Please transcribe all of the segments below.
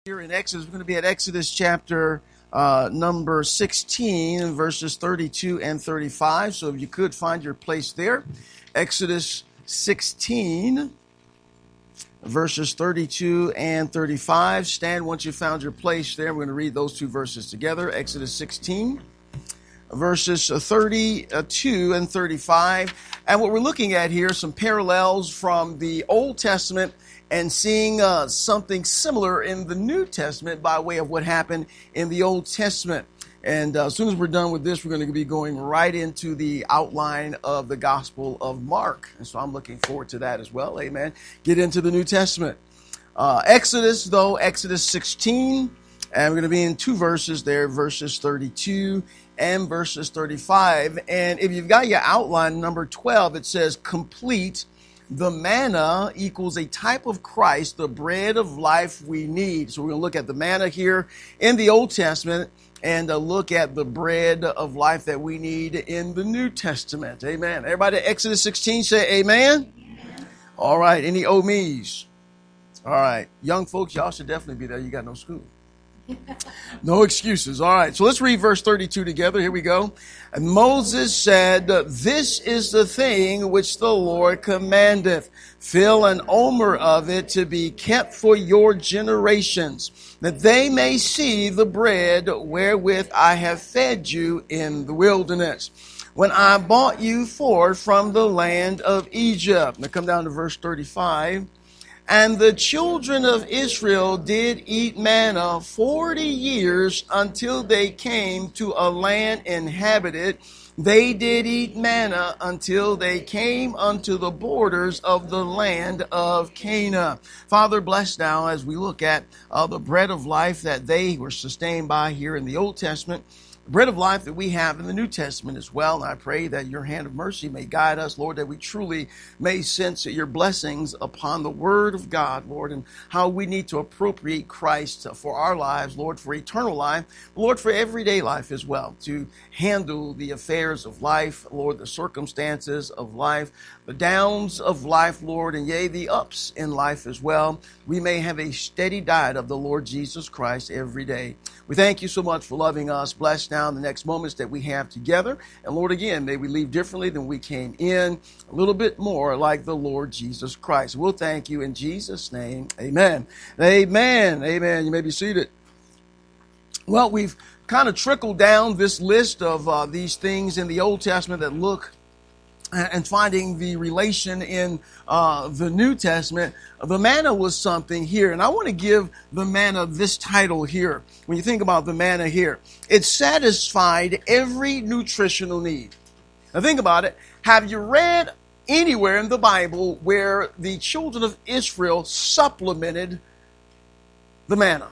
Here in Exodus, we're going to be at Exodus chapter number 16, verses 32 and 35. So if you could find your place there. Exodus 16, verses 32 and 35. Stand once you found your place there. We're going to read those two verses together. Exodus 16, verses 32 and 35. And what we're looking at here, some parallels from the Old Testament and seeing something similar in the New Testament by way of what happened in the Old Testament. And as soon as we're done with this, we're going to be going right into the outline of the Gospel of Mark. And so I'm looking forward to that as well. Amen. Get into the New Testament. Exodus 16. And we're going to be in two verses there, verses 32 and verses 35. And if you've got your outline, number 12, it says, complete. The manna equals a type of Christ, the bread of life we need. So we're going to look at the manna here in the Old Testament and look at the bread of life that we need in the New Testament. Amen. Everybody, Exodus 16, say amen. Amen. All right. Any me's? All right. Young folks, y'all should definitely be there. You got no school. No excuses. All right. So let's read verse 32 together. Here we go. And Moses said, this is the thing which the Lord commandeth. Fill an omer of it to be kept for your generations, that they may see the bread wherewith I have fed you in the wilderness, when I brought you forth from the land of Egypt. Now come down to verse 35. And the children of Israel did eat manna 40 years until they came to a land inhabited. They did eat manna until they came unto the borders of the land of Canaan. Father, bless now as we look at the bread of life that they were sustained by here in the Old Testament. Bread of life that we have in the New Testament as well. And I pray that your hand of mercy may guide us, Lord, that we truly may sense your blessings upon the Word of God, Lord, and how we need to appropriate Christ for our lives, Lord, for eternal life, Lord, for everyday life as well, to handle the affairs of life, Lord, the circumstances of life, the downs of life, Lord, and yea, the ups in life as well. We may have a steady diet of the Lord Jesus Christ every day. We thank you so much for loving us. Bless now the next moments that we have together. And Lord, again, may we leave differently than we came in, a little bit more like the Lord Jesus Christ. We'll thank you in Jesus' name. Amen. Amen. Amen. You may be seated. Well, we've kind of trickled down this list of these things in the Old Testament that look and finding the relation in the New Testament. The manna was something here. And I want to give the manna this title here. When you think about the manna here, it satisfied every nutritional need. Now think about it. Have you read anywhere in the Bible where the children of Israel supplemented the manna?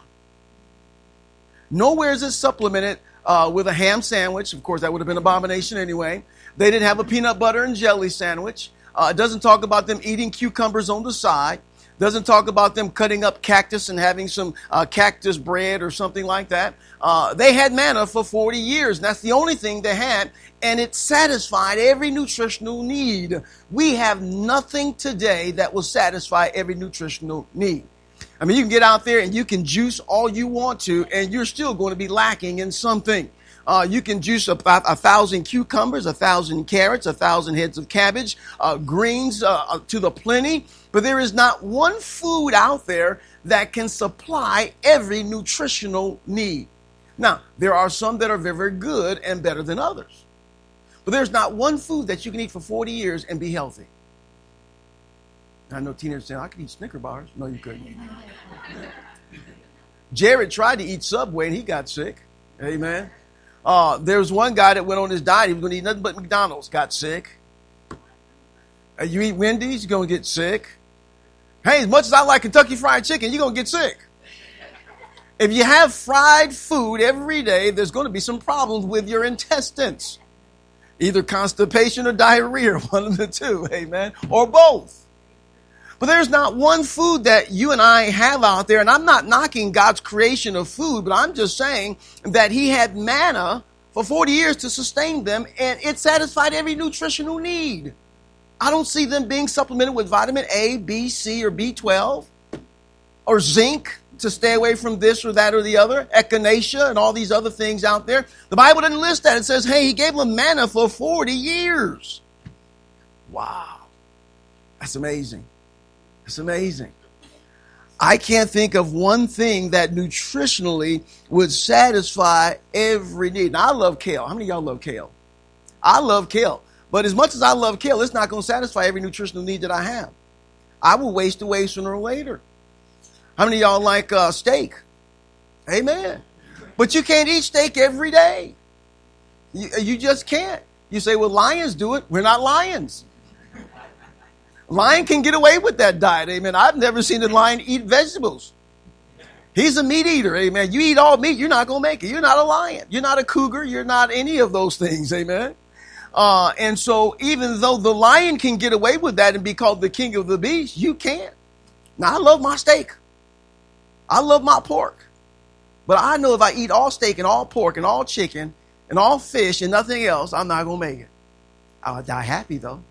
Nowhere is it supplemented with a ham sandwich. Of course, that would have been an abomination anyway. They didn't have a peanut butter and jelly sandwich. It doesn't talk about them eating cucumbers on the side. Doesn't talk about them cutting up cactus and having some cactus bread or something like that. They had manna for 40 years. And that's the only thing they had. And it satisfied every nutritional need. We have nothing today that will satisfy every nutritional need. I mean, you can get out there and you can juice all you want to, and you're still going to be lacking in something. You can juice 1,000 cucumbers, 1,000 carrots, 1,000 heads of cabbage, greens to the plenty. But there is not one food out there that can supply every nutritional need. Now, there are some that are very, very good and better than others. But there's not one food that you can eat for 40 years and be healthy. I know teenagers saying, I could eat Snicker bars. No, you couldn't. Jared tried to eat Subway and he got sick. Amen. There was one guy that went on his diet. He was going to eat nothing but McDonald's. Got sick. You eat Wendy's, you're going to get sick. Hey, as much as I like Kentucky Fried Chicken, you're going to get sick. If you have fried food every day, there's going to be some problems with your intestines. Either constipation or diarrhea, one of the two, amen, or both. But there's not one food that you and I have out there, and I'm not knocking God's creation of food, but I'm just saying that he had manna for 40 years to sustain them, and it satisfied every nutritional need. I don't see them being supplemented with vitamin A, B, C, or B12, or zinc. to stay away from this or that or the other, echinacea and all these other things out there. The Bible doesn't list that. It says, hey, he gave them manna for 40 years. Wow. That's amazing. That's amazing. I can't think of one thing that nutritionally would satisfy every need. Now, I love kale. How many of y'all love kale? I love kale. But as much as I love kale, it's not going to satisfy every nutritional need that I have. I will waste away sooner or later. How many of y'all like steak? Amen. But you can't eat steak every day. You just can't. You say, well, lions do it. We're not lions. Lion can get away with that diet. Amen. I've never seen a lion eat vegetables. He's a meat eater. Amen. You eat all meat, you're not going to make it. You're not a lion. You're not a cougar. You're not any of those things. Amen. And so even though the lion can get away with that and be called the king of the beasts, you can't. Now, I love my steak. I love my pork. But I know if I eat all steak and all pork and all chicken and all fish and nothing else, I'm not going to make it. I'll die happy, though.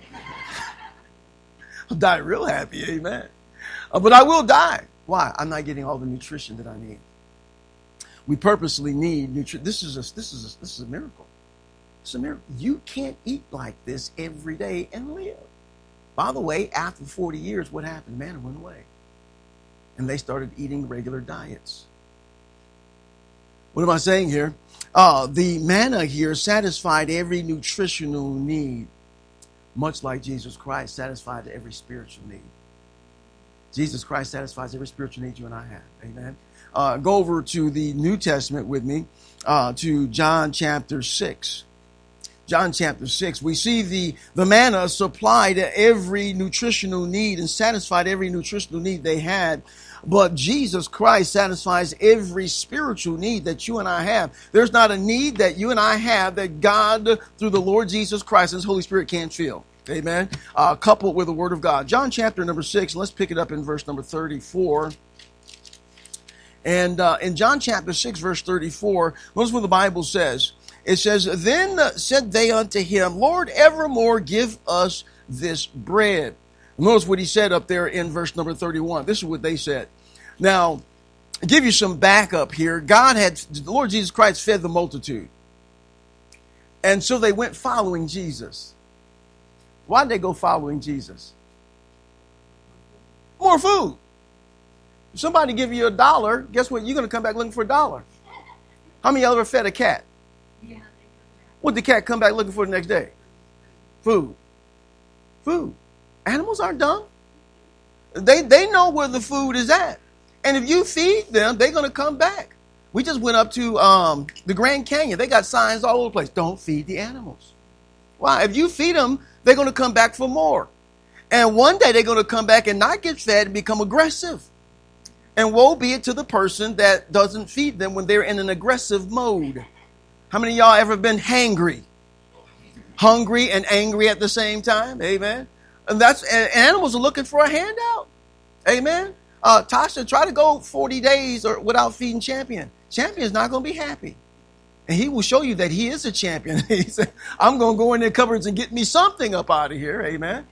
I'll die real happy, amen. But I will die. Why? I'm not getting all the nutrition that I need. We purposely need nutrition. This is a miracle. It's a miracle. You can't eat like this every day and live. By the way, after 40 years, what happened? Manna went away. And they started eating regular diets. What am I saying here? The manna here satisfied every nutritional need, much like Jesus Christ satisfied every spiritual need. Jesus Christ satisfies every spiritual need you and I have. Amen. Go over to the New Testament with me, to John chapter 6. John chapter 6, we see the manna supplied every nutritional need and satisfied every nutritional need they had. But Jesus Christ satisfies every spiritual need that you and I have. There's not a need that you and I have that God, through the Lord Jesus Christ and His Holy Spirit, can't fill. Amen. Coupled with the Word of God. John chapter number 6, let's pick it up in verse number 34. And in John chapter 6, verse 34, notice what the Bible says. It says, then said they unto him, Lord, evermore give us this bread. Notice what he said up there in verse number 31. This is what they said. Now, I'll give you some backup here. The Lord Jesus Christ fed the multitude. And so they went following Jesus. Why did they go following Jesus? More food. If somebody give you $1, guess what? You're going to come back looking for $1. How many of y'all ever fed a cat? What did the cat come back looking for the next day? Food. Food. Animals aren't dumb. They know where the food is at. And if you feed them, they're going to come back. We just went up to the Grand Canyon. They got signs all over the place. Don't feed the animals. Why? If you feed them, they're going to come back for more. And one day they're going to come back and not get fed and become aggressive. And woe be it to the person that doesn't feed them when they're in an aggressive mode. How many of y'all ever been hangry? Hungry and angry at the same time? Amen. And animals are looking for a handout. Amen. Tasha, try to go 40 days without feeding Champion. Champion's not going to be happy. And he will show you that he is a champion. He said, I'm going to go in their cupboards and get me something up out of here. Amen.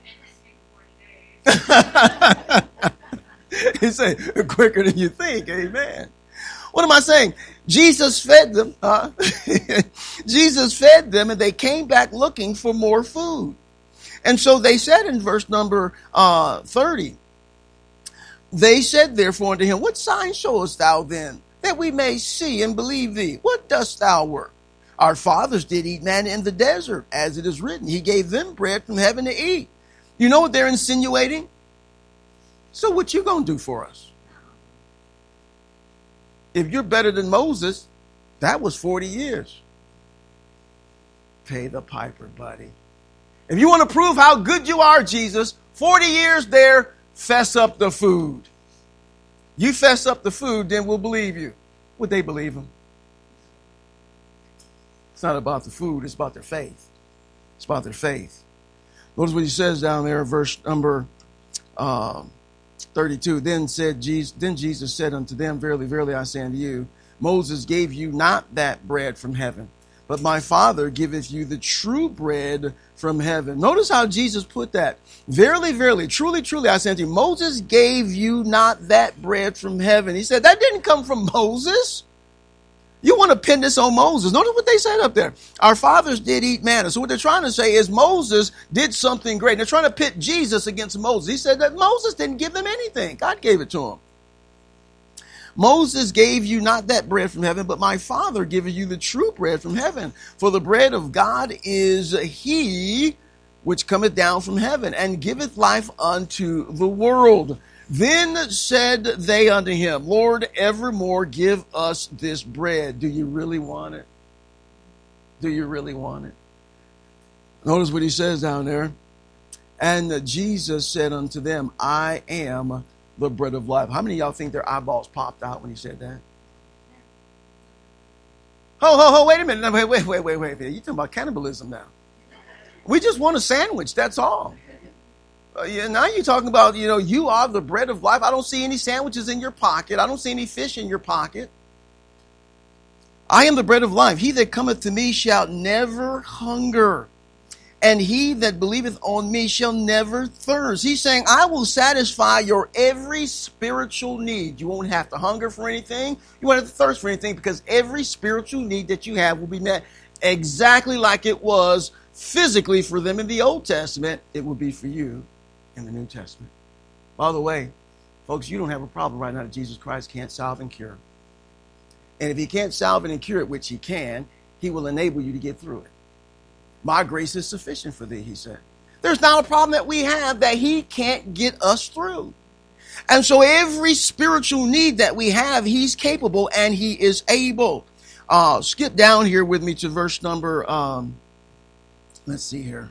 He said, quicker than you think. Amen. What am I saying? Jesus fed them. Jesus fed them, and they came back looking for more food. And so they said in verse number 30, they said therefore unto him, what sign showest thou then, that we may see and believe thee? What dost thou work? Our fathers did eat manna in the desert, as it is written. He gave them bread from heaven to eat. You know what they're insinuating? So what you going to do for us? If you're better than Moses, that was 40 years. Pay the piper, buddy. If you want to prove how good you are, Jesus, 40 years there, fess up the food. You fess up the food, then we'll believe you. Would they believe him? It's not about the food, it's about their faith. It's about their faith. Notice what he says down there, verse number 32. Then Jesus said unto them, verily, verily, I say unto you, Moses gave you not that bread from heaven, but my Father giveth you the true bread from heaven. Notice how Jesus put that. Verily, verily, truly, truly, I say unto you, Moses gave you not that bread from heaven. He said, that didn't come from Moses. You want to pin this on Moses. Notice what they said up there. Our fathers did eat manna. So what they're trying to say is Moses did something great. They're trying to pit Jesus against Moses. He said that Moses didn't give them anything. God gave it to him. Moses gave you not that bread from heaven, but my Father giveth you the true bread from heaven. For the bread of God is he which cometh down from heaven, and giveth life unto the world. Then said they unto him, Lord, evermore give us this bread. Do you really want it? Do you really want it? Notice what he says down there. And Jesus said unto them, I am the bread of life. How many of y'all think their eyeballs popped out when he said that? Wait a minute. Wait. You're talking about cannibalism now. We just want a sandwich, that's all. Now you're talking about, you are the bread of life. I don't see any sandwiches in your pocket. I don't see any fish in your pocket. I am the bread of life. He that cometh to me shall never hunger, and he that believeth on me shall never thirst. He's saying, I will satisfy your every spiritual need. You won't have to hunger for anything. You won't have to thirst for anything, because every spiritual need that you have will be met exactly like it was physically for them in the Old Testament. It will be for you in the New Testament. By the way, folks, you don't have a problem right now that Jesus Christ can't salve and cure. And if he can't salve it and cure it, which he can, he will enable you to get through it. My grace is sufficient for thee, he said. There's not a problem that we have that he can't get us through. And so every spiritual need that we have, he's capable and he is able. Skip down here with me to verse number, let's see here.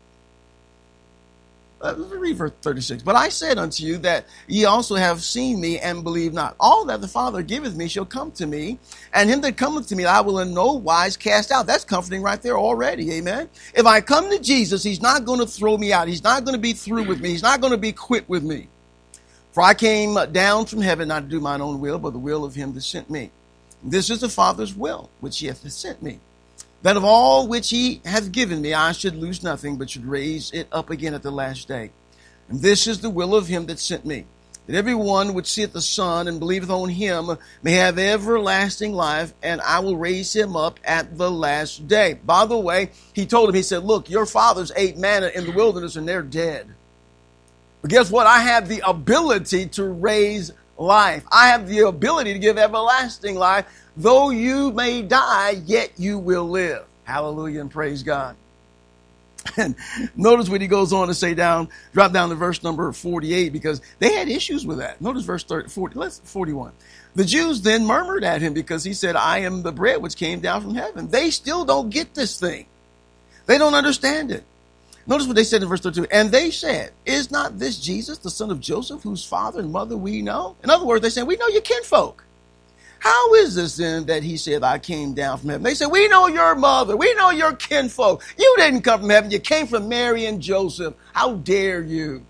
Read verse 36. But I said unto you that ye also have seen me and believe not. All that the Father giveth me shall come to me, and him that cometh to me I will in no wise cast out. That's comforting right there already. Amen. If I come to Jesus, he's not going to throw me out. He's not going to be through with me. He's not going to be quit with me. For I came down from heaven not to do mine own will, but the will of him that sent me. This is the Father's will, which he hath sent me, that of all which he hath given me, I should lose nothing, but should raise it up again at the last day. And this is the will of him that sent me, that every one which seeth the Son and believeth on him may have everlasting life, and I will raise him up at the last day. By the way, he told him, he said, look, your fathers ate manna in the wilderness and they're dead. But guess what? I have the ability to raise life. I have the ability to give everlasting life. Though you may die, yet you will live. Hallelujah and praise God. And notice what he goes on to say drop down to verse number 48, because they had issues with that. Notice verse 41. The Jews then murmured at him because he said, I am the bread which came down from heaven. They still don't get this thing. They don't understand it. Notice what they said in verse 32. And they said, is not this Jesus, the son of Joseph, whose father and mother we know? In other words, they said, we know your kinfolk. How is this then that he said, I came down from heaven? They said, we know your mother. We know your kinfolk. You didn't come from heaven. You came from Mary and Joseph. How dare you?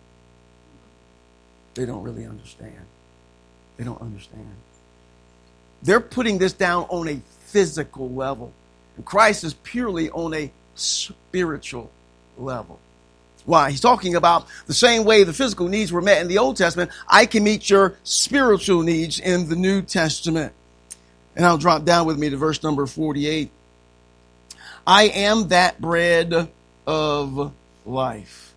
They don't really understand. They don't understand. They're putting this down on a physical level. And Christ is purely on a spiritual level. Why? He's talking about the same way the physical needs were met in the Old Testament. I can meet your spiritual needs in the New Testament. And I'll drop down with me to verse number 48. I am that bread of life.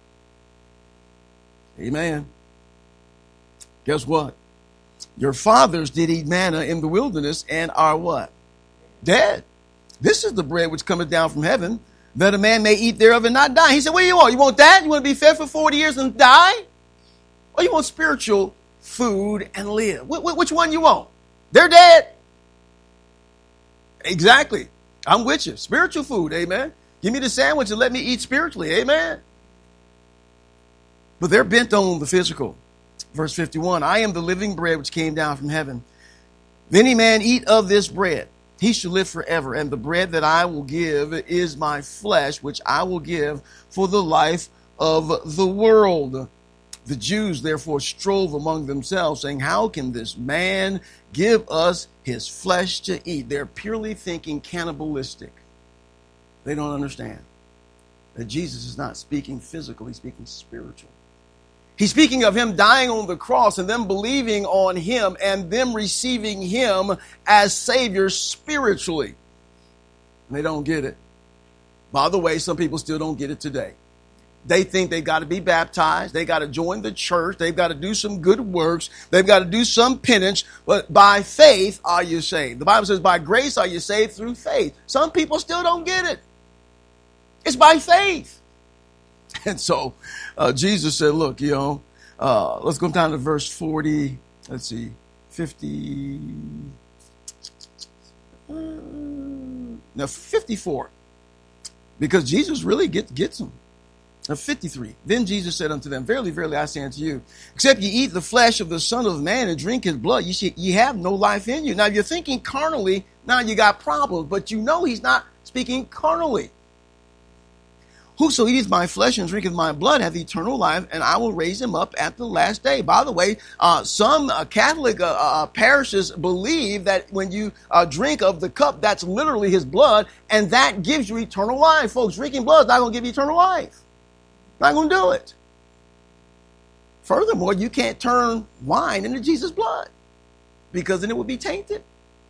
Amen. Guess what? Your fathers did eat manna in the wilderness and are what? Dead. This is the bread which cometh down from heaven, that a man may eat thereof and not die. He said, what do you want? You want that? You want to be fed for 40 years and die? Or you want spiritual food and live? Which one you want? They're dead. Exactly. I'm with you. Spiritual food. Amen. Give me the sandwich and let me eat spiritually. Amen. But they're bent on the physical. Verse 51, I am the living bread which came down from heaven. If any man eat of this bread, he shall live forever. And the bread that I will give is my flesh, which I will give for the life of the world. The Jews therefore strove among themselves, saying, how can this man give us his flesh to eat? They're purely thinking cannibalistic. They don't understand that Jesus is not speaking physical, he's speaking spiritual. He's speaking of him dying on the cross and them believing on him and them receiving him as Savior spiritually. And they don't get it. By the way, some people still don't get it today. They think they've got to be baptized. They got to join the church. They've got to do some good works. They've got to do some penance. But by faith are you saved. The Bible says by grace are you saved through faith. Some people still don't get it. It's by faith. And so Jesus said, look, let's go down to verse 40. Let's see, 50. No, 54. Because Jesus really gets them. 53. Then Jesus said unto them, verily, verily, I say unto you, except ye eat the flesh of the Son of Man and drink his blood, ye have no life in you. Now, if you're thinking carnally, now you got problems, but you know he's not speaking carnally. Whoso eateth my flesh and drinketh my blood hath eternal life, and I will raise him up at the last day. By the way, some Catholic parishes believe that when you drink of the cup, that's literally his blood, and that gives you eternal life. Folks, drinking blood is not going to give you eternal life. Not going to do it. Furthermore, you can't turn wine into Jesus' blood because then it would be tainted.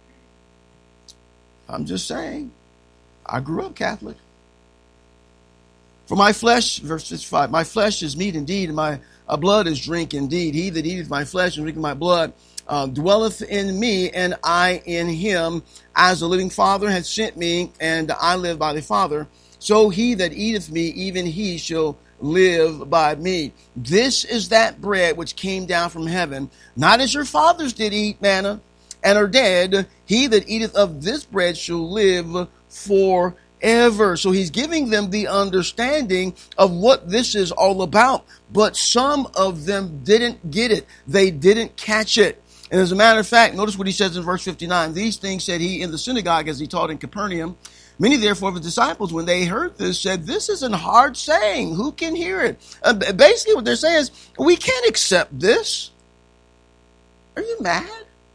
I'm just saying. I grew up Catholic. For my flesh, verse 55, my flesh is meat indeed, and my blood is drink indeed. He that eateth my flesh and drinketh my blood dwelleth in me, and I in him. As the living Father hath sent me, and I live by the Father, so he that eateth me, even he shall live by me. This is that bread which came down from heaven, not as your fathers did eat manna, and are dead. He that eateth of this bread shall live forever. So he's giving them the understanding of what this is all about. But some of them didn't get it. They didn't catch it. And as a matter of fact, notice what he says in verse 59. These things said he in the synagogue as he taught in Capernaum. Many, therefore, of his disciples, when they heard this, said, this is a hard saying. Who can hear it? Basically, what they're saying is, we can't accept this. Are you mad?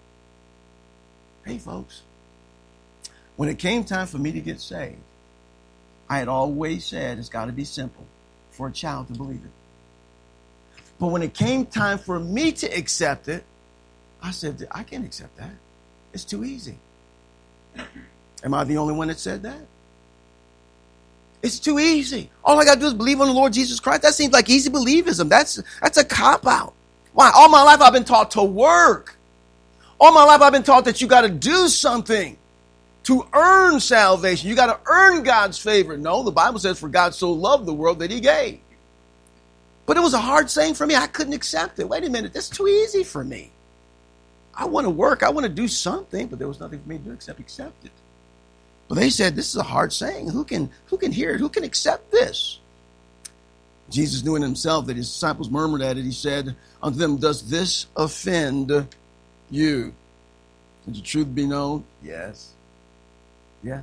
Hey, folks, when it came time for me to get saved, I had always said it's got to be simple for a child to believe it. But when it came time for me to accept it, I said, I can't accept that. It's too easy. Am I the only one that said that? It's too easy. All I got to do is believe on the Lord Jesus Christ. That seems like easy believism. That's a cop-out. Why? All my life I've been taught to work. All my life I've been taught that you got to do something to earn salvation. You got to earn God's favor. No, the Bible says, for God so loved the world that he gave. But it was a hard saying for me. I couldn't accept it. Wait a minute. That's too easy for me. I want to work. I want to do something, but there was nothing for me to do except accept it. But they said, this is a hard saying. Who can hear it? Who can accept this? Jesus knew in himself that his disciples murmured at it. He said unto them, does this offend you? Did the truth be known? Yes. Yes.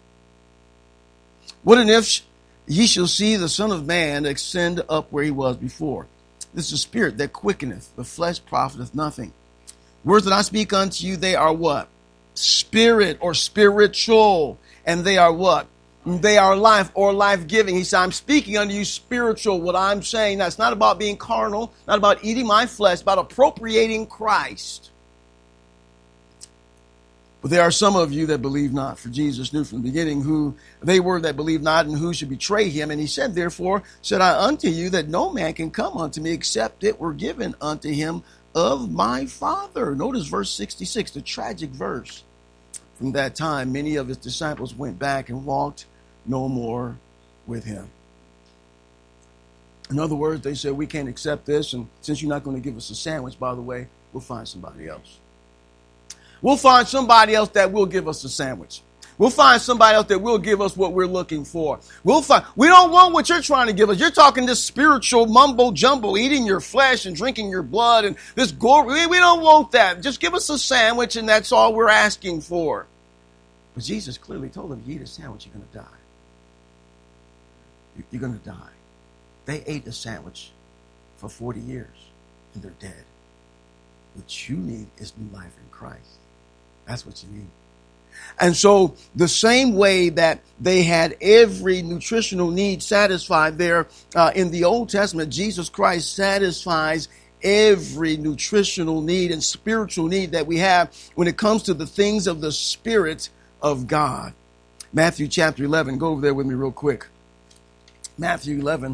What and if ye shall see the Son of Man ascend up where he was before? This is a spirit that quickeneth, the flesh profiteth nothing. Words that I speak unto you, they are what? Spirit or spiritual. And they are what? They are life or life-giving. He said, I'm speaking unto you spiritual. What I'm saying, that's not about being carnal, not about eating my flesh, it's about appropriating Christ. But there are some of you that believe not, for Jesus knew from the beginning who they were that believed not and who should betray him. And he said, therefore, said I unto you that no man can come unto me except it were given unto him of my Father. Notice verse 66, the tragic verse. From that time, many of his disciples went back and walked no more with him. In other words, they said, we can't accept this. And since you're not going to give us a sandwich, by the way, we'll find somebody else. We'll find somebody else that will give us a sandwich. We'll find somebody else that will give us what we're looking for. We don't want what you're trying to give us. You're talking this spiritual mumbo jumbo, eating your flesh and drinking your blood and this glory. We don't want that. Just give us a sandwich and that's all we're asking for. But Jesus clearly told them, you eat a sandwich, you're going to die. You're going to die. They ate a sandwich for 40 years and they're dead. What you need is new life in Christ. That's what you need. And so the same way that they had every nutritional need satisfied there in the Old Testament, Jesus Christ satisfies every nutritional need and spiritual need that we have when it comes to the things of the Spirit of God. Matthew chapter 11. Go over there with me real quick. Matthew 11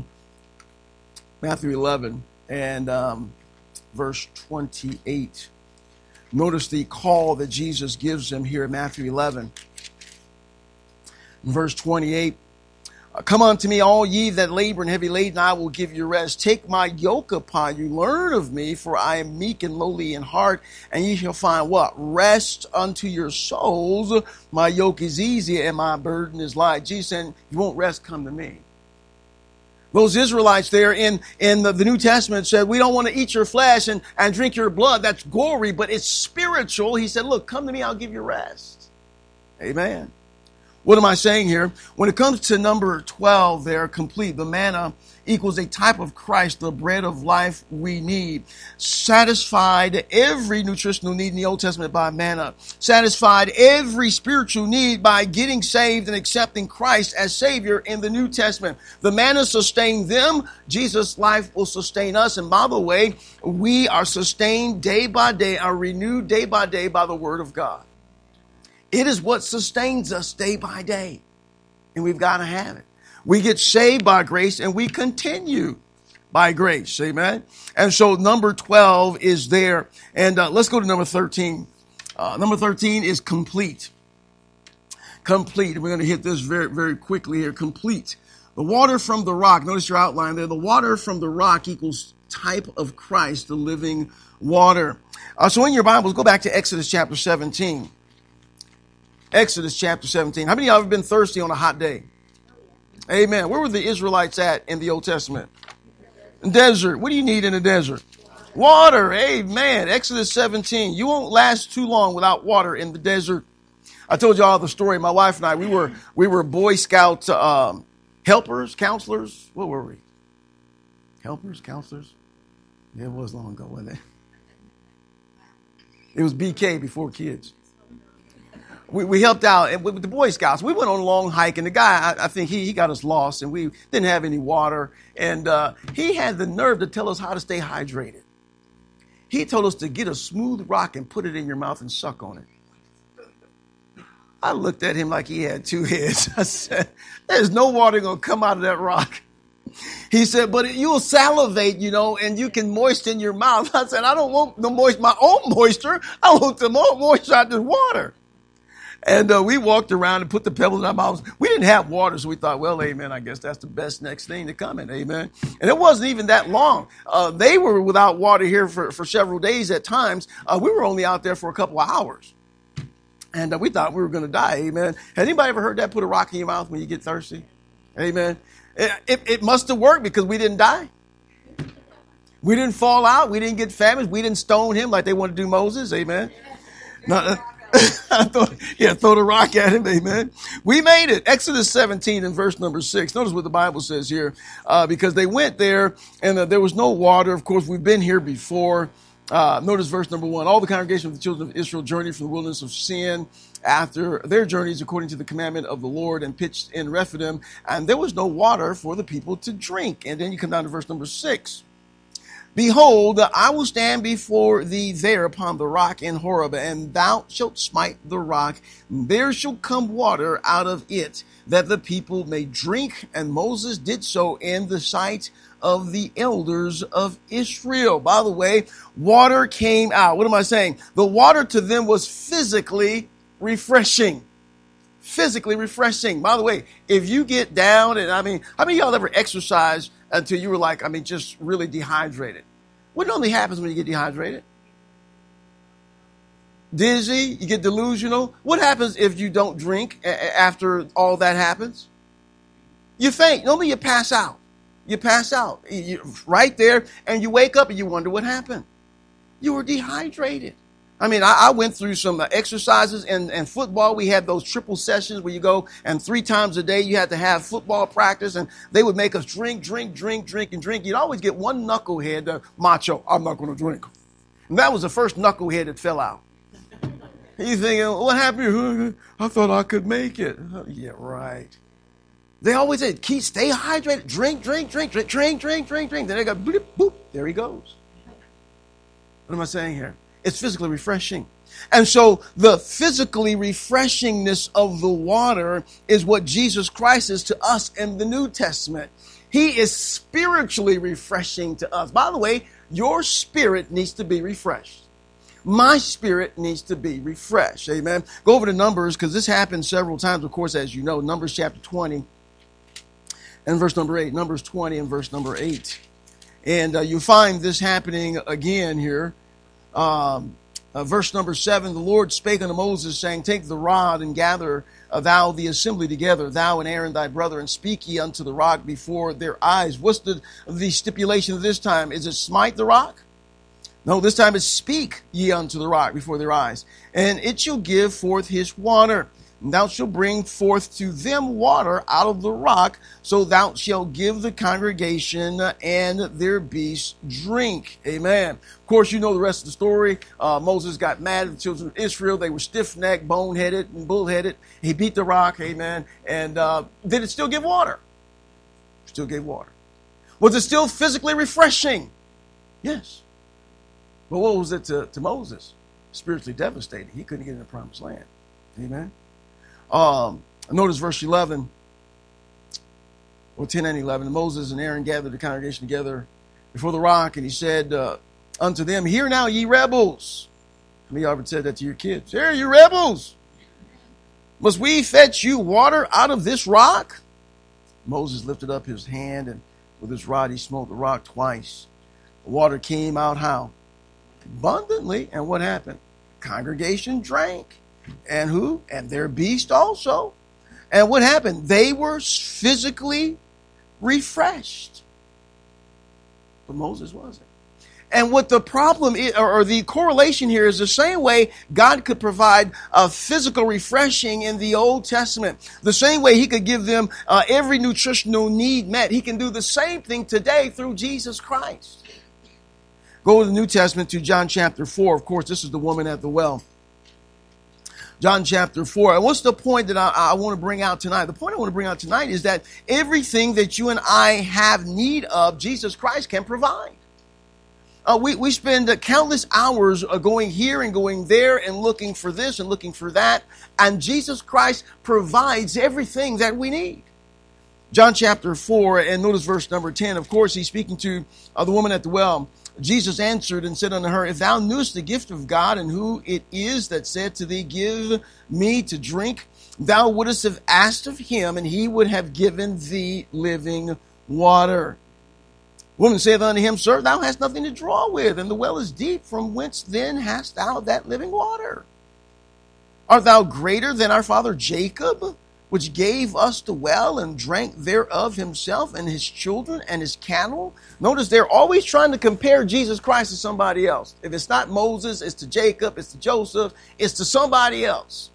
and verse 28. Notice the call that Jesus gives them here in Matthew 11. Verse 28. Come unto me, all ye that labor and heavy laden, I will give you rest. Take my yoke upon you. Learn of me, for I am meek and lowly in heart, and ye shall find what? Rest unto your souls. My yoke is easy and my burden is light. Jesus said, you won't rest, come to me. Those Israelites there in the New Testament said, we don't want to eat your flesh and drink your blood. That's gory, but it's spiritual. He said, look, come to me, I'll give you rest. Amen. What am I saying here? When it comes to number 12 there, complete, the manna equals a type of Christ, the bread of life we need. Satisfied every nutritional need in the Old Testament by manna. Satisfied every spiritual need by getting saved and accepting Christ as Savior in the New Testament. The manna sustained them. Jesus' life will sustain us. And by the way, we are sustained day by day, are renewed day by day by the Word of God. It is what sustains us day by day. And we've got to have it. We get saved by grace and we continue by grace. Amen. And so number 12 is there. And let's go to number 13. Number 13 is complete. Complete. And we're going to hit this very, very quickly here. Complete. The water from the rock. Notice your outline there. The water from the rock equals type of Christ, the living water. So in your Bibles, go back to Exodus chapter 17. Exodus chapter 17. How many of y'all have been thirsty on a hot day? Amen. Where were the Israelites at in the Old Testament? Desert. What do you need in a desert? Water. Amen. Exodus 17. You won't last too long without water in the desert. I told you all the story. My wife and I, we were Boy Scout helpers, counselors. What were we? Helpers, counselors? Yeah, it was long ago, wasn't it? It was BK, before kids. We helped out with the Boy Scouts. We went on a long hike, and the guy, I think he got us lost, and we didn't have any water. And he had the nerve to tell us how to stay hydrated. He told us to get a smooth rock and put it in your mouth and suck on it. I looked at him like he had two heads. I said, there's no water going to come out of that rock. He said, but you'll salivate, and you can moisten your mouth. I said, I don't want my own moisture. I want the moisture out of the water. And we walked around and put the pebbles in our mouths. We didn't have water, so we thought, well, amen, I guess that's the best next thing to come in, amen. And it wasn't even that long. They were without water here for several days at times. We were only out there for a couple of hours. And we thought we were going to die, amen. Has anybody ever heard that, put a rock in your mouth when you get thirsty? Amen. It must have worked because we didn't die. We didn't fall out. We didn't get famished. We didn't stone him like they wanted to do Moses, amen. No, throw the rock at him, amen. We made it. Exodus 17 and verse number 6. Notice what the Bible says here. Because they went there and there was no water. Of course, we've been here before. Notice verse number 1. All the congregation of the children of Israel journeyed from the wilderness of Sin after their journeys according to the commandment of the Lord and pitched in Rephidim. And there was no water for the people to drink. And then you come down to verse number 6. Behold, I will stand before thee there upon the rock in Horeb, and thou shalt smite the rock. There shall come water out of it, that the people may drink. And Moses did so in the sight of the elders of Israel. By the way, water came out. What am I saying? The water to them was physically refreshing. Physically refreshing. By the way, if you get down, and how many of y'all ever exercised until you were just really dehydrated? What normally happens when you get dehydrated? Dizzy, you get delusional. What happens if you don't drink after all that happens? You faint. Normally you pass out. You pass out. You're right there, and you wake up and you wonder what happened. You were dehydrated. I went through some exercises and football. We had those triple sessions where you go and 3 times a day you had to have football practice, and they would make us drink. You'd always get one knucklehead, macho, I'm not going to drink. And that was the first knucklehead that fell out. And you thinking, what happened? I thought I could make it. Yeah, right. They always say, stay hydrated. Drink. Then they go, bloop, boop, there he goes. What am I saying here? It's physically refreshing. And so the physically refreshingness of the water is what Jesus Christ is to us in the New Testament. He is spiritually refreshing to us. By the way, your spirit needs to be refreshed. My spirit needs to be refreshed. Amen. Go over to Numbers, because this happens several times, of course, as you know. Numbers chapter 20 and verse number 8. Numbers 20 and verse number 8. And you find this happening again here. Verse number 7, the Lord spake unto Moses, saying, take the rod and gather thou the assembly together, thou and Aaron thy brother, and speak ye unto the rock before their eyes. What's the stipulation of this time? Is it smite the rock? No, this time it's speak ye unto the rock before their eyes, and it shall give forth his water. And thou shalt bring forth to them water out of the rock, so thou shalt give the congregation and their beasts drink. Amen. Of course, you know the rest of the story. Moses got mad at the children of Israel. They were stiff-necked, bone-headed, and bull-headed. He beat the rock, amen. And did it still give water? Still gave water. Was it still physically refreshing? Yes. But what was it to Moses? Spiritually devastating. He couldn't get in the promised land. Amen. Notice verse 11, or 10 and 11. Moses and Aaron gathered the congregation together before the rock, and he said unto them, hear now, ye rebels. How many of you ever said that to your kids? Hear, you rebels. Must we fetch you water out of this rock? Moses lifted up his hand, and with his rod he smote the rock twice. The water came out how? Abundantly. And what happened? Congregation drank. And who? And their beast also. And what happened? They were physically refreshed. But Moses wasn't. And what the problem is, or the correlation here, is the same way God could provide a physical refreshing in the Old Testament. The same way he could give them every nutritional need met. He can do the same thing today through Jesus Christ. Go to the New Testament to John chapter 4. Of course, this is the woman at the well. John chapter 4. And what's the point that I want to bring out tonight? The point I want to bring out tonight is that everything that you and I have need of, Jesus Christ can provide. We spend countless hours going here and going there and looking for this and looking for that. And Jesus Christ provides everything that we need. John chapter 4, and notice verse number 10. Of course, he's speaking to the woman at the well. Jesus answered and said unto her, if thou knewest the gift of God, and who it is that said to thee, give me to drink, thou wouldest have asked of him, and he would have given thee living water. Woman saith unto him, sir, thou hast nothing to draw with, and the well is deep. From whence then hast thou that living water? Art thou greater than our father Jacob, which gave us the well and drank thereof himself and his children and his cattle? Notice they're always trying to compare Jesus Christ to somebody else. If it's not Moses, it's to Jacob, it's to Joseph, it's to somebody else.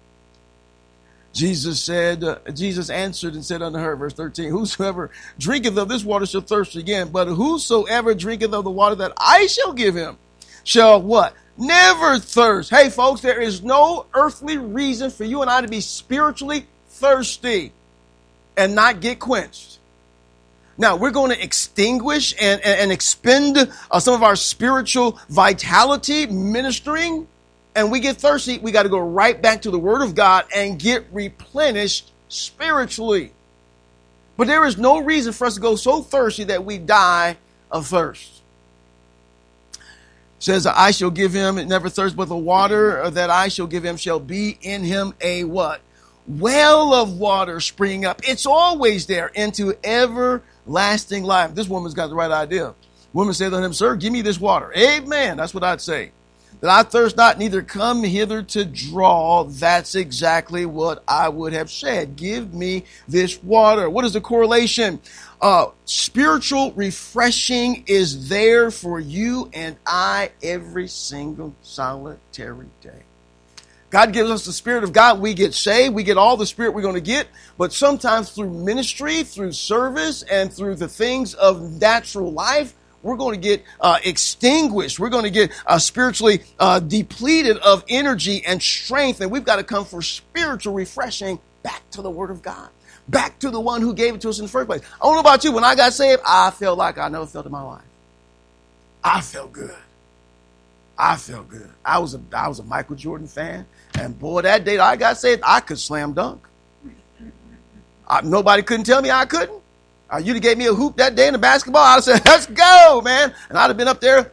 Jesus answered and said unto her, verse 13, whosoever drinketh of this water shall thirst again, but whosoever drinketh of the water that I shall give him shall what? Never thirst. Hey folks, there is no earthly reason for you and I to be spiritually thirsty and not get quenched. Now, we're going to extinguish and expend some of our spiritual vitality ministering, and we get thirsty. We got to go right back to the Word of God and get replenished spiritually. But there is no reason for us to go so thirsty that we die of thirst. It says, I shall give him never thirst, but the water that I shall give him shall be in him a what? Well of water springing up. It's always there into everlasting life. This woman's got the right idea. Woman said unto him, sir, give me this water. Amen. That's what I'd say. That I thirst not, neither come hither to draw. That's exactly what I would have said. Give me this water. What is the correlation? Spiritual refreshing is there for you and I every single solitary day. God gives us the Spirit of God. We get saved. We get all the Spirit we're going to get. But sometimes through ministry, through service, and through the things of natural life, we're going to get extinguished. We're going to get spiritually depleted of energy and strength. And we've got to come for spiritual refreshing back to the Word of God, back to the one who gave it to us in the first place. I don't know about you. When I got saved, I felt like I never felt in my life. I felt good. I felt good. I was a Michael Jordan fan. And boy, that day I got saved, I could slam dunk. Nobody couldn't tell me I couldn't. You'd have gave me a hoop that day in the basketball. I'd have said, let's go, man. And I'd have been up there.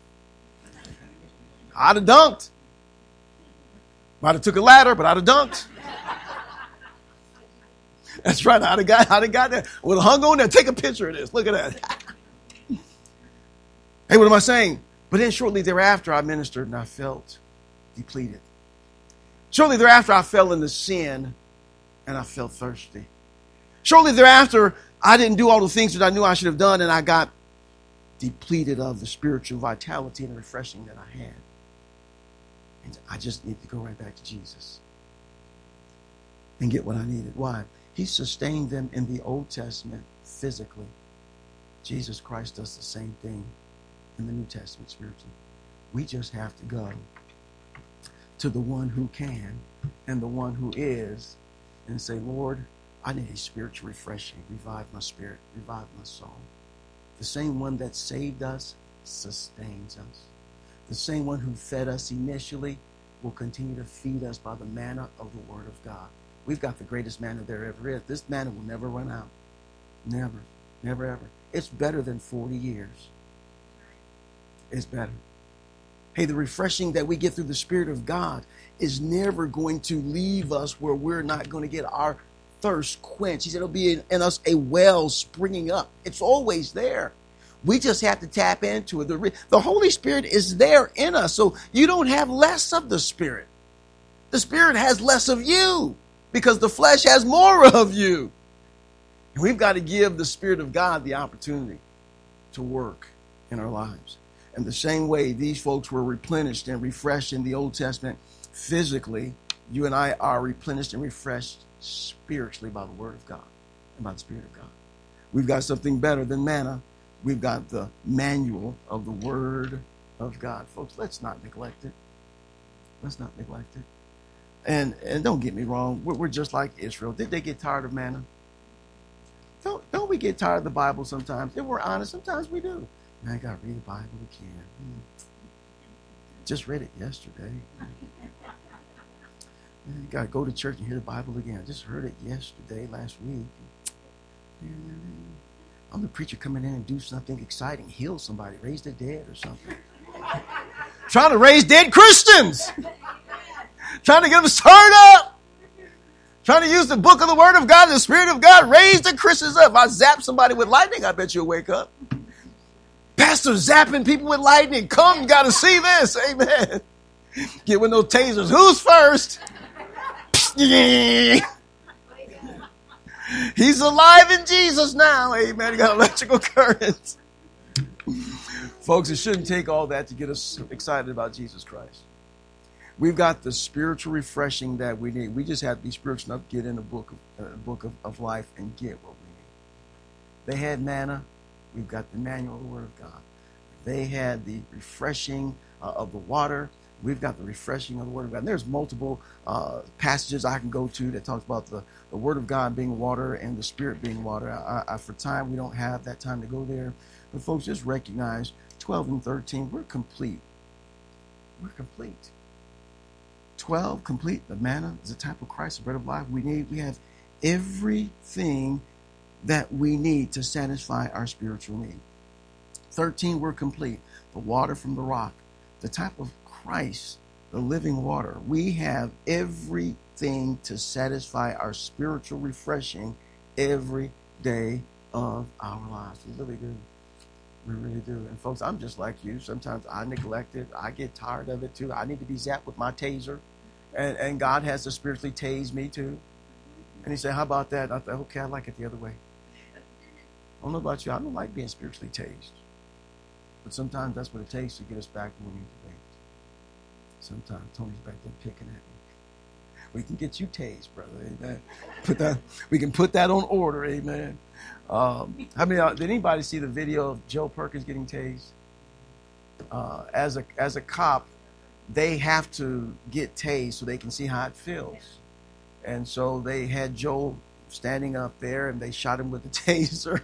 I'd have dunked. Might have took a ladder, but I'd have dunked. That's right. I'd have got there. Would have hung on there. Take a picture of this. Look at that. Hey, what am I saying? But then shortly thereafter, I ministered and I felt depleted. Shortly thereafter, I fell into sin and I felt thirsty. Shortly thereafter, I didn't do all the things that I knew I should have done, and I got depleted of the spiritual vitality and refreshing that I had. And I just need to go right back to Jesus and get what I needed. Why? He sustained them in the Old Testament physically. Jesus Christ does the same thing in the New Testament spiritually. We just have to go to the one who can and the one who is and say, Lord, I need a spiritual refreshing. Revive my spirit. Revive my soul. The same one that saved us sustains us. The same one who fed us initially will continue to feed us by the manna of the Word of God. We've got the greatest manna there ever is. This manna will never run out. Never. Never, ever. It's better than 40 years. It's better. Hey, the refreshing that we get through the Spirit of God is never going to leave us where we're not going to get our thirst quenched. He said it'll be in us a well springing up. It's always there. We just have to tap into it. The Holy Spirit is there in us, so you don't have less of the Spirit. The Spirit has less of you because the flesh has more of you. And we've got to give the Spirit of God the opportunity to work in our lives. And the same way these folks were replenished and refreshed in the Old Testament physically, you and I are replenished and refreshed spiritually by the Word of God and by the Spirit of God. We've got something better than manna. We've got the manual of the Word of God. Folks, let's not neglect it. Let's not neglect it. And don't get me wrong, we're just like Israel. Did they get tired of manna? Don't we get tired of the Bible sometimes? If we're honest, sometimes we do. Man, I got to read the Bible again. Just read it yesterday. You got to go to church and hear the Bible again. I just heard it yesterday, last week. I'm the preacher coming in and do something exciting, heal somebody, raise the dead or something. Trying to raise dead Christians. Trying to get them stirred up. Trying to use the book of the Word of God and the Spirit of God, raise the Christians up. If I zap somebody with lightning, I bet you'll wake up. Pastor zapping people with lightning. Come, you got to see this. Amen. Get one of those tasers. Who's first? He's alive in Jesus now. Amen. He got electrical currents. Folks, it shouldn't take all that to get us excited about Jesus Christ. We've got the spiritual refreshing that we need. We just have to be spiritual enough to get in the book of life and get what we need. They had manna. We've got the manual of the Word of God. They had the refreshing of the water. We've got the refreshing of the Word of God. And there's multiple passages I can go to that talks about the Word of God being water and the Spirit being water. For time, we don't have that time to go there. But folks, just recognize 12 and 13, we're complete. We're complete. 12, complete. The manna is the type of Christ, the bread of life. We have everything that we need to satisfy our spiritual need. 13, we're complete. The water from the rock, the type of Christ, the living water. We have everything to satisfy our spiritual refreshing every day of our lives. We really do. We really do. And folks, I'm just like you. Sometimes I neglect it. I get tired of it too. I need to be zapped with my taser. And God has to spiritually tase me too. And he said, how about that? And I thought, okay, I like it the other way. I don't know about you. I don't like being spiritually tased. But sometimes that's what it takes to get us back to where we need to be. Sometimes Tony's back there picking at me. We can get you tased, brother. Amen. We can put that on order. Amen. Did anybody see the video of Joe Perkins getting tased? As a cop, they have to get tased so they can see how it feels. And so they had Joe standing up there, and they shot him with the taser.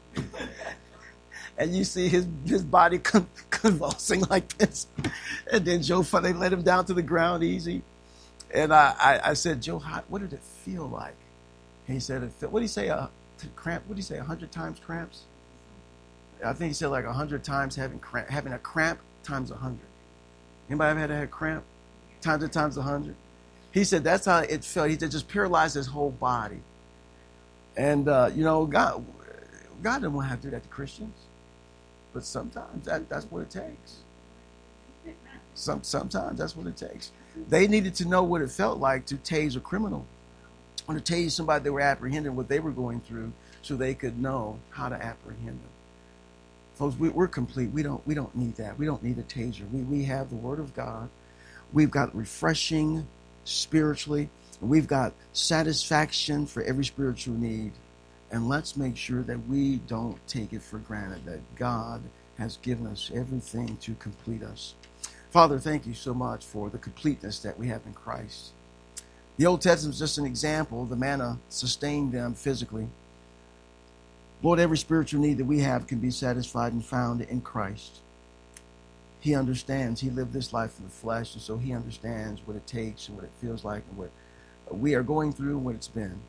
And you see his body convulsing like this. And then Joe, they let him down to the ground easy. And I said, Joe, what did it feel like? And he said, what did he say? Cramp? What did he say? 100 times cramps? I think he said like 100 times having a cramp times 100. Anybody ever had a cramp? Times 100. He said that's how it felt. He said just paralyzed his whole body. And God doesn't want to have to do that to Christians. But sometimes that's what it takes. Sometimes that's what it takes. They needed to know what it felt like to tase a criminal, or to tase somebody they were apprehending, what they were going through, so they could know how to apprehend them. Folks, we're complete. We don't need that. We don't need a taser. We have the Word of God. We've got refreshing spiritually. We've got satisfaction for every spiritual need. And let's make sure that we don't take it for granted that God has given us everything to complete us. Father, thank you so much for the completeness that we have in Christ. The Old Testament is just an example. The manna sustained them physically. Lord, every spiritual need that we have can be satisfied and found in Christ. He understands. He lived this life in the flesh, and so he understands what it takes and what it feels like and what we are going through and what it's been.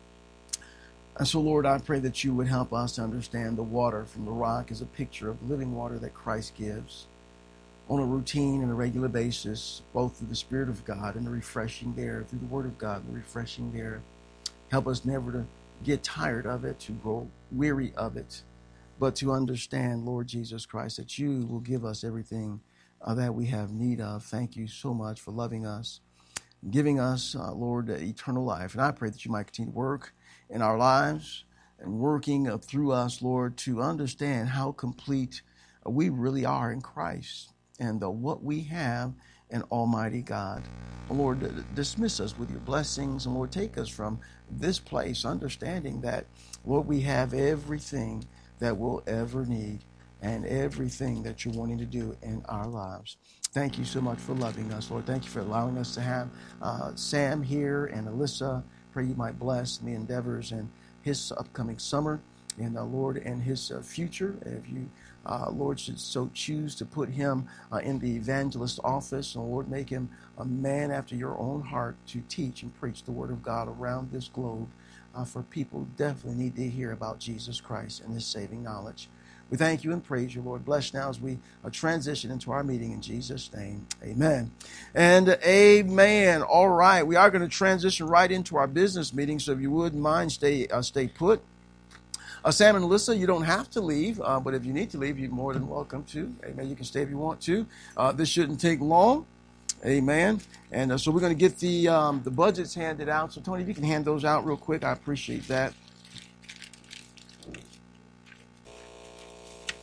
And so, Lord, I pray that you would help us to understand the water from the rock as a picture of living water that Christ gives on a routine and a regular basis, both through the Spirit of God and the refreshing there, through the Word of God and the refreshing there. Help us never to get tired of it, to grow weary of it, but to understand, Lord Jesus Christ, that you will give us everything that we have need of. Thank you so much for loving us, giving us, Lord, eternal life. And I pray that you might continue to work in our lives and working through us, Lord, to understand how complete we really are in Christ and what we have in Almighty God. Lord, dismiss us with your blessings, and Lord, take us from this place understanding that, Lord, we have everything that we'll ever need and everything that you're wanting to do in our lives. Thank you so much for loving us, Lord. Thank you for allowing us to have Sam here and Alyssa. Pray you might bless the endeavors in his upcoming summer, and Lord, and his future. If you, Lord, should so choose to put him in the evangelist office, and Lord, make him a man after your own heart to teach and preach the word of God around this globe, for people who definitely need to hear about Jesus Christ and his saving knowledge. We thank you and praise you, Lord. Bless now as we transition into our meeting in Jesus' name. Amen and amen. All right, we are going to transition right into our business meeting, so if you wouldn't mind, stay put. Sam and Alyssa, you don't have to leave, but if you need to leave, you're more than welcome to. Amen. You can stay if you want to. This shouldn't take long. Amen. And so we're going to get the budgets handed out. So, Tony, if you can hand those out real quick, I appreciate that.